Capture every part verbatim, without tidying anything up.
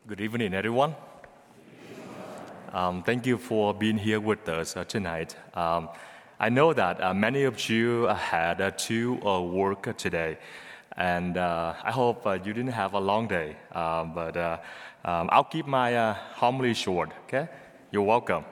Good evening, everyone. Um, thank you for being here with us uh, tonight. Um, I know that uh, many of you uh, had uh, to uh, work today, and uh, I hope uh, you didn't have a long day. Um, but uh, um, I'll keep my uh, homily short. Okay, you're welcome.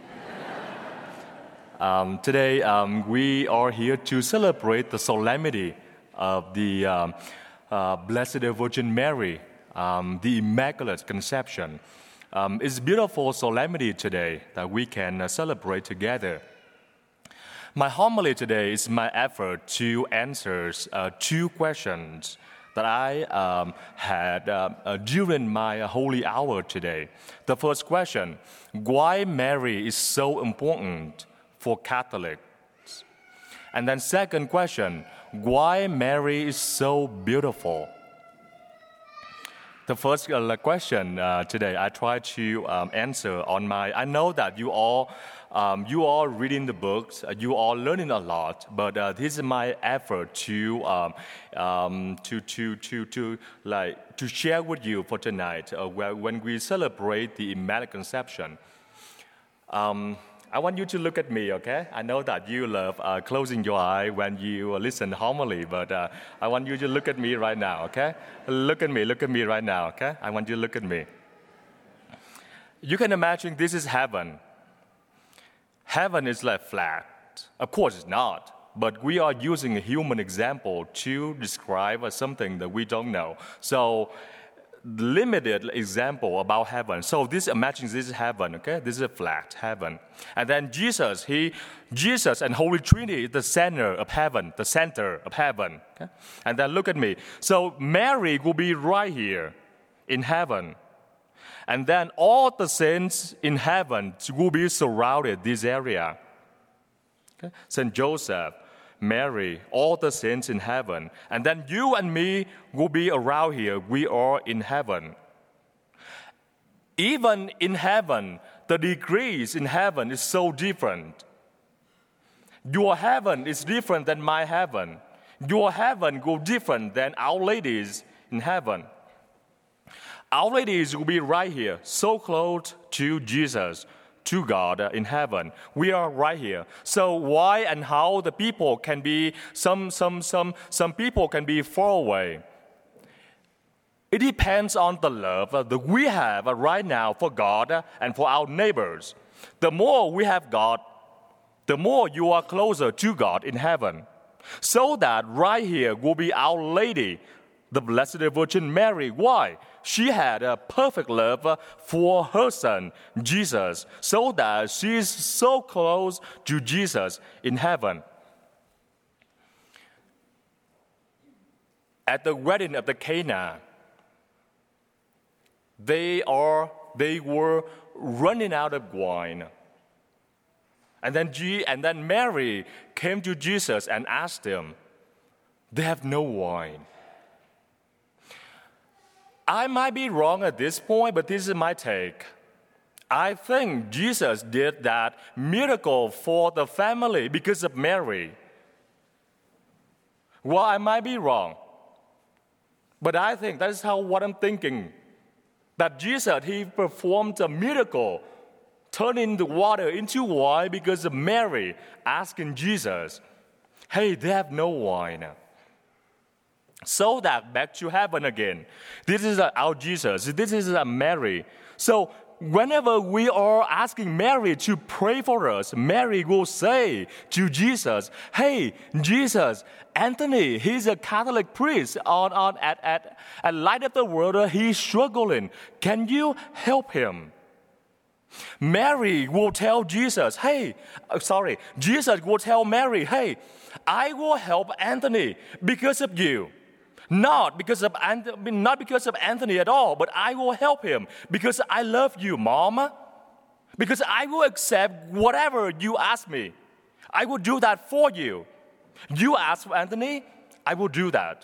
um, today um, we are here to celebrate the solemnity of the um, uh, Blessed Virgin Mary. Um, the Immaculate Conception. Um, it's a beautiful solemnity today that we can uh, celebrate together. My homily today is my effort to answer uh, two questions that I um, had uh, uh, during my holy hour today. The first question, why Mary is so important for Catholics? And then second question, why Mary is so beautiful? The first uh, question uh, today, I try to um, answer on my. I know that you all, um, you all reading the books, uh, you all learning a lot. But uh, this is my effort to, um, um, to, to, to, to, like, to share with you for tonight, uh, where, when we celebrate the Immaculate Conception. Um, I want you to look at me, okay? I know that you love uh, closing your eye when you listen homily, but uh, I want you to look at me right now, okay? Look at me, look at me right now, okay? I want you to look at me. You can imagine this is heaven. Heaven is like flat. Of course it's not, but we are using a human example to describe something that we don't know. So, limited example about heaven. So this imagine this is heaven, okay? This is a flat heaven. And then Jesus, he Jesus and Holy Trinity is the center of heaven, the center of heaven. Okay? And then look at me. So Mary will be right here in heaven. And then all the saints in heaven will be surrounded this area. Okay? Saint Joseph, Mary, all the saints in heaven. And then you and me will be around here. We are in heaven. Even in heaven, the degrees in heaven is so different. Your heaven is different than my heaven. Your heaven will be different than Our Lady's in heaven. Our Lady's will be right here, so close to Jesus, to God in heaven. We are right here. So why and how the people can be, some, some, some, some people can be far away. It depends on the love that we have right now for God and for our neighbors. The more we have God, the more you are closer to God in heaven. So that right here will be Our Lady, the Blessed Virgin Mary. Why? She had a perfect love for her son, Jesus, so that she is so close to Jesus in heaven. At the wedding of the Cana, they are they were running out of wine. And then G, and then Mary came to Jesus and asked him, "They have no wine." I might be wrong at this point, but this is my take. I think Jesus did that miracle for the family because of Mary. Well, I might be wrong, but I think that is how what I'm thinking. That Jesus, he performed a miracle, turning the water into wine because of Mary asking Jesus, "Hey, they have no wine." So that back to heaven again. This is our Jesus. This is Mary. So whenever we are asking Mary to pray for us, Mary will say to Jesus, "Hey, Jesus, Anthony, he's a Catholic priest on, on at, at, at Light of the World. He's struggling. Can you help him?" Mary will tell Jesus, "Hey, sorry, Jesus will tell Mary, hey, I will help Anthony because of you. Not because of not because of Anthony at all, but I will help him because I love you, Mom. Because I will accept whatever you ask me. I will do that for you. You ask for Anthony, I will do that.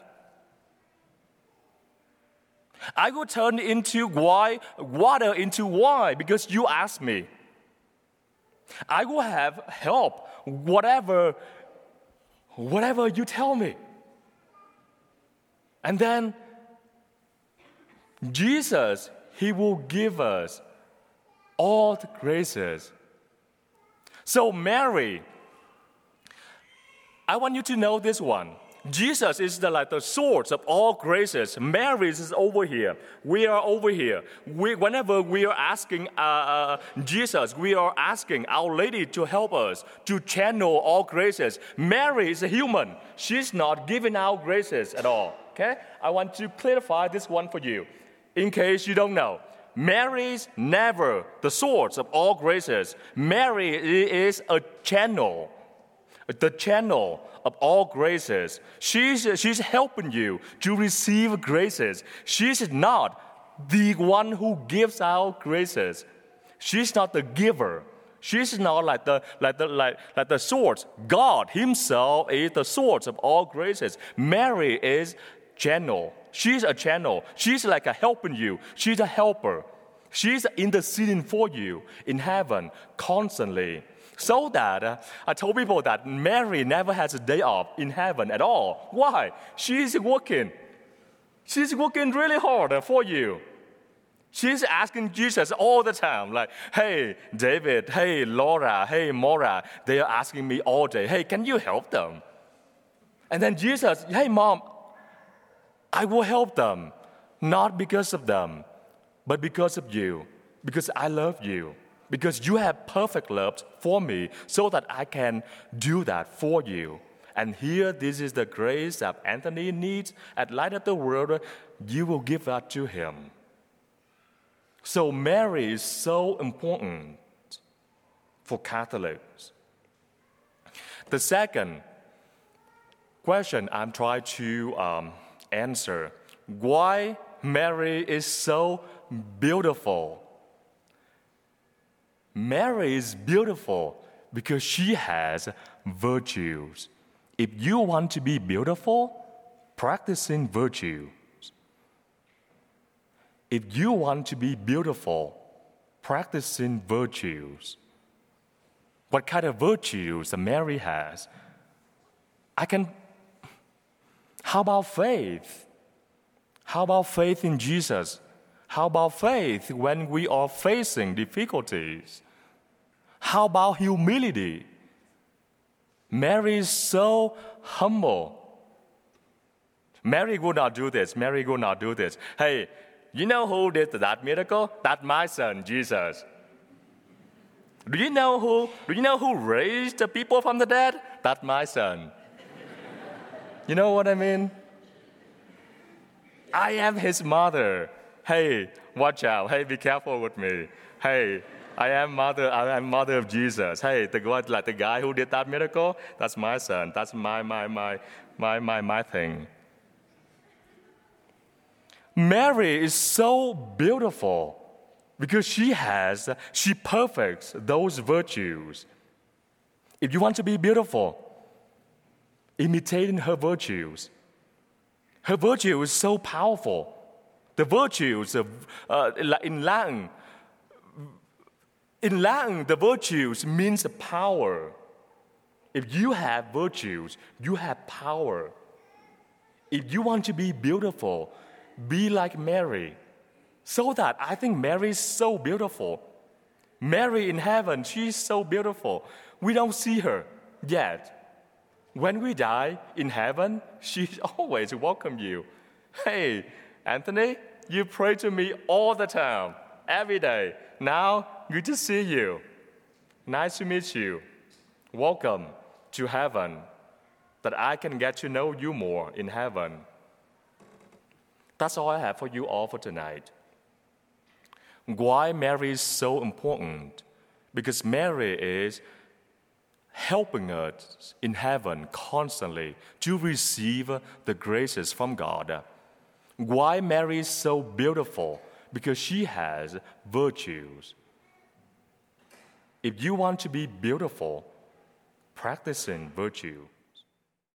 I will turn into wine, water into wine because you ask me. I will have help, whatever, whatever you tell me." And then Jesus, He will give us all the graces. So Mary, I want you to know this one. Jesus is the, like the source of all graces. Mary is over here. We are over here. We, whenever we are asking uh, uh, Jesus, we are asking Our Lady to help us to channel all graces. Mary is a human. She's not giving out graces at all. Okay? I want to clarify this one for you. In case you don't know, Mary is never the source of all graces. Mary is a channel. The channel of all graces. She's, she's helping you to receive graces. She's not the one who gives out graces. She's not the giver. She's not like the, like the, like, like the source. God himself is the source of all graces. Mary is channel. She's a channel. She's like a helping you. She's a helper. She's interceding for you in heaven constantly. So that uh, I told people that Mary never has a day off in heaven at all. Why? She's working. She's working really hard for you. She's asking Jesus all the time, like, hey, David, hey, Laura, hey, Maura, they are asking me all day, hey, can you help them? And then Jesus, hey, Mom, I will help them, not because of them, but because of you, because I love you. Because you have perfect love for me so that I can do that for you. And here, this is the grace that Anthony needs at Light of the World. You will give that to him. So Mary is so important for Catholics. The second question I'm trying to um, answer, why Mary is so beautiful. Mary is beautiful because she has virtues. If you want to be beautiful, practicing virtues. If you want to be beautiful, practicing virtues. What kind of virtues Mary has? I can. How about faith? How about faith in Jesus? How about faith when we are facing difficulties? How about humility? Mary is so humble. Mary would not do this. Mary would not do this. Hey, you know who did that miracle? That's my son, Jesus. Do you know who? Do you know who raised the people from the dead? That's my son. You know what I mean? I am his mother. Hey, watch out. Hey, be careful with me. Hey, I am mother. I am mother of Jesus. Hey, the God, like the guy who did that miracle, that's my son. That's my my my my my my thing. Mary is so beautiful because she has, she perfects those virtues. If you want to be beautiful, imitating her virtues. Her virtue is so powerful. The virtues of, uh, in Latin, in Latin, the virtues means power. If you have virtues, you have power. If you want to be beautiful, be like Mary. So that I think Mary is so beautiful. Mary in heaven, she's so beautiful. We don't see her yet. When we die in heaven, she always welcome you. Hey, Anthony, you pray to me all the time, every day. Now, good to see you. Nice to meet you. Welcome to heaven, that I can get to know you more in heaven. That's all I have for you all for tonight. Why Mary is so important? Because Mary is helping us in heaven constantly to receive the graces from God. Why Mary is so beautiful? Because she has virtues. If you want to be beautiful, practicing virtue.